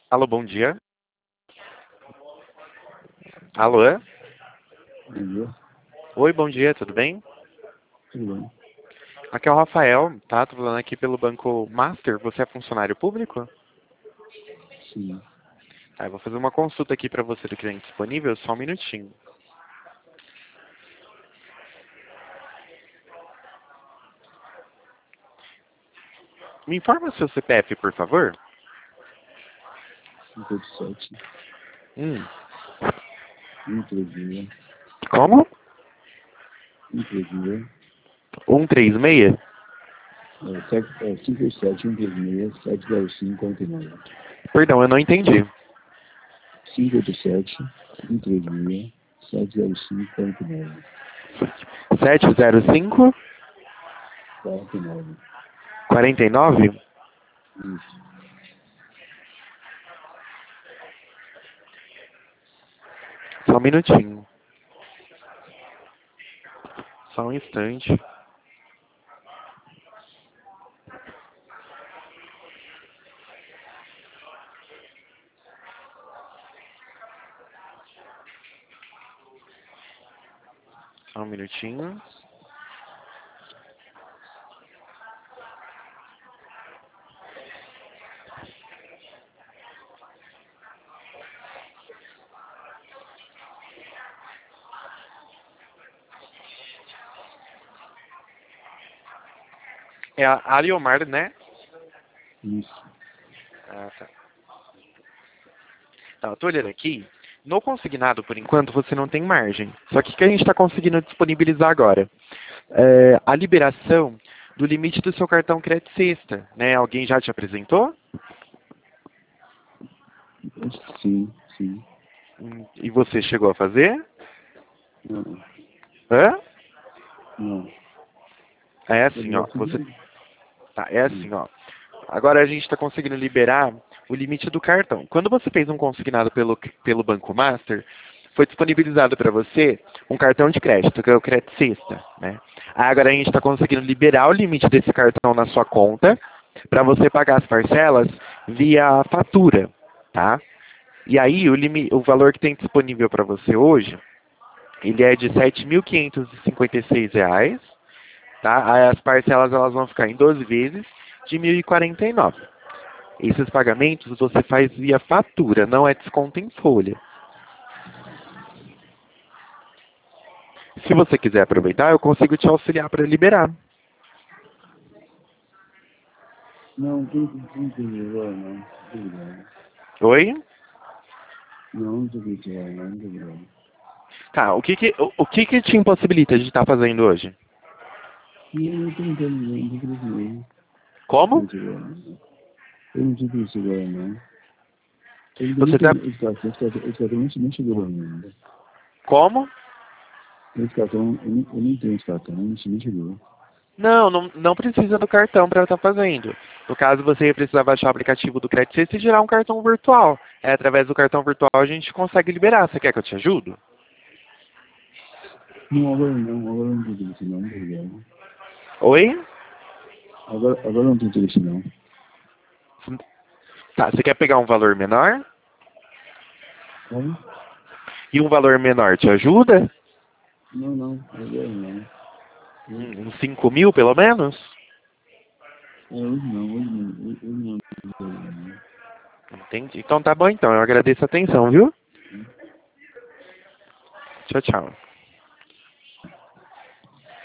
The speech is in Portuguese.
Alô, bom dia. Alô? Bom dia, Oi, bom dia, tudo bem? tudo bem? Aqui é o Rafael, tá? Tô falando aqui pelo Banco Master. Você é funcionário público? Sim, Tá, eu vou fazer uma consulta aqui pra você do cliente disponível, só um minutinho. Me informa o seu CPF, por favor. 57, Hum, 136, como? 136, 136? 57, 136, 705, 49. Perdão, eu não entendi. 587, 136, 705, 49. 705 49. 49? Isso. Só um minutinho. Só um instante. Só um minutinho. É a Ariomar, né? Isso. Ah, tá. Tá, eu tô olhando aqui. No consignado, por enquanto, você não tem margem. Só que o que a gente está conseguindo disponibilizar agora? É a liberação do limite do seu cartão crédito sexta, né? Alguém já te apresentou? Sim, sim. E você chegou a fazer? Não, Hã? não. É Ele assim, já ó. Você fez. tá, é assim, ó. Agora a gente está conseguindo liberar o limite do cartão. Quando você fez um consignado pelo Banco Master, foi disponibilizado para você um cartão de crédito, que é o crédito sexta, né? Agora a gente está conseguindo liberar o limite desse cartão na sua conta para você pagar as parcelas via fatura, tá? E aí o valor que tem disponível para você hoje, ele é de R$ 7.556, tá? Aí as parcelas elas vão ficar em 12 vezes de 1.049. Esses pagamentos você faz via fatura, não é desconto em folha. Se você quiser aproveitar, eu consigo te auxiliar para liberar. Não, não tem agora, não. Obrigado. Oi? Não, não tem que agora, não. Obrigado. Tá, o que que te impossibilita de estar fazendo hoje? E eu não tenho tempo, não tem que agora. Como? Eu não tive isso agora, não. Ele também Você tá... tem esse cartão nem chegou ainda. Como? Esse cartão, eu não tenho esse cartão, nem chegou. Não, não precisa do cartão para estar fazendo. No caso, você ia precisar baixar o aplicativo do Credit Sexta e gerar um cartão virtual. É, através do cartão virtual a gente consegue liberar. Você quer que eu te ajude? Não, agora não tem interesse não, obrigado. Oi? Agora não tem interesse não. Tá, você quer pegar um valor menor? Como? E um valor menor te ajuda? Não, agora não. Uns 5 mil, pelo menos? Hoje não. Entendi. Então tá bom então. Eu agradeço a atenção, viu? Tchau, tchau.